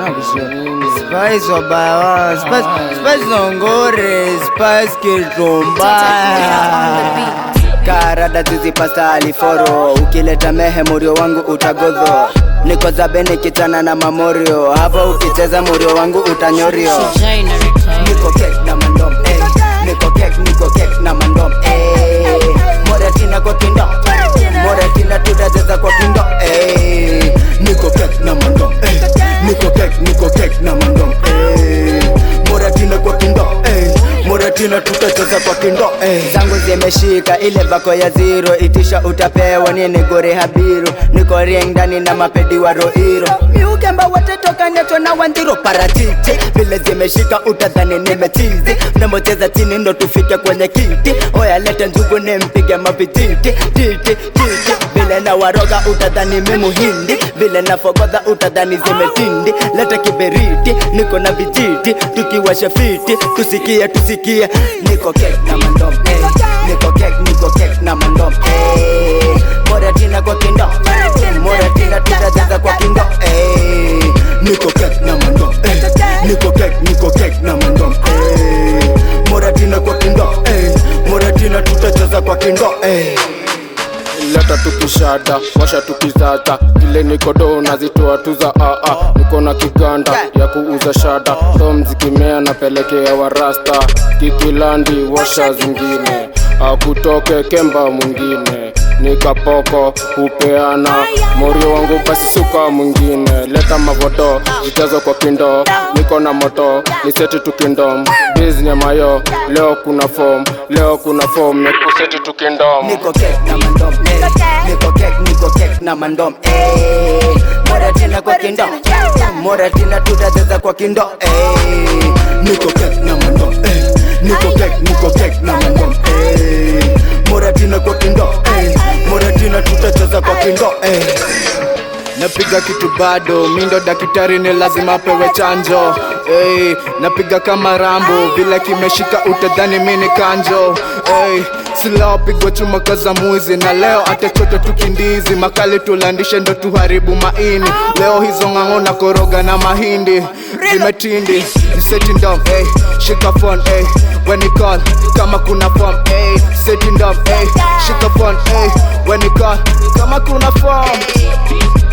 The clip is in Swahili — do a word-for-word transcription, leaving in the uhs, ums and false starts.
Spice wabaya, Spice, Spice nongore, Spice kitumbaya. Karada zizi pasta aliforo, ukileta mehe murio wangu utagodho. Niko zabene kitana na mamorio, hapa ukicheza murio wangu utanyorio. Niko kek na mandom, eh. Niko kek, niko kek na mandom, eh. Moratina kwa kindo, Moratina tutacheza kwa kindo, eh. Niko kek na mandom, eh. Niko kek, niko kek na mandom, eh. Moratina kwa kindo, eh. Moratina tutacheza kwa kindo, eh. Zangu zimeshika ile vako ya zero, itisha utapewa nini gore habiru. Niko ring ndani na mapedi wa roiro. Miukemba wote toka neto na wandiro paratiti. Vile zimeshika utadhani nimetizi. Mnamocheza chini ndo tufike kwenye kiti. Oya lete njugu nimpige mapititi. Titi, titi. Vile na waroga utadhani mimu hindi. Vile na fogodha utadhani zimetindi. Lete kiberiti, niko na vijiti. Tukiwasha fiti, tusikie tusikie. Niko kek na mandom, eh. Niko kek, niko kek na mandom, eh. Moratina kwa kindo, Moratina tutacheza kwa kindo, eh. Niko kek na mandom, eh. Niko kek, niko kek na mandom, eh. Moratina kwa kindo, eh. Moratina tutacheza kwa kindo, eh. Leta tukishada, washa tukizata. Ile niko do nazitoa tuza a a. Niko na kiganda ya kuuza shada. So mzikimea napelekea warasta. Kikilandi washa zingine, akutoke kemba mwingine. Nikapoko upeana morio wangu basi suka mwingine. Leta mavodo zijazo kwa kindo, niko na moto niseti tukindom. Bizni mayo leo kuna form, leo kuna form nikuseti tukindom. Niko kek na mandom, eh. Niko kek, niko kek na mandom, eh. Moratina kwa kindo, Moratina tutacheza kwa kindo, eh. Niko kek na mandom, eh. Niko kek, niko kek na mandom, eh. Moratina kwa kindo, eh. Moratina tutacheza kwa kindo, eh. Napiga kitu bado, mindo dakitari ni lazima pewe chanjo, hey. Napiga kama Rambo, vile kimeshika utadhani mini kanjo, hey. Sila pigwa chuma kaza muizi, na leo atachote tukindizi. Makali tulandishe ndo tuharibu maini. Leo hizo ngango na koroga na mahindi zimetindi, ni setting down, hey. Shika phone, hey. When you call, kama kuna form, hey. Setting down, hey. Shika phone, hey. When you call, kama kuna form.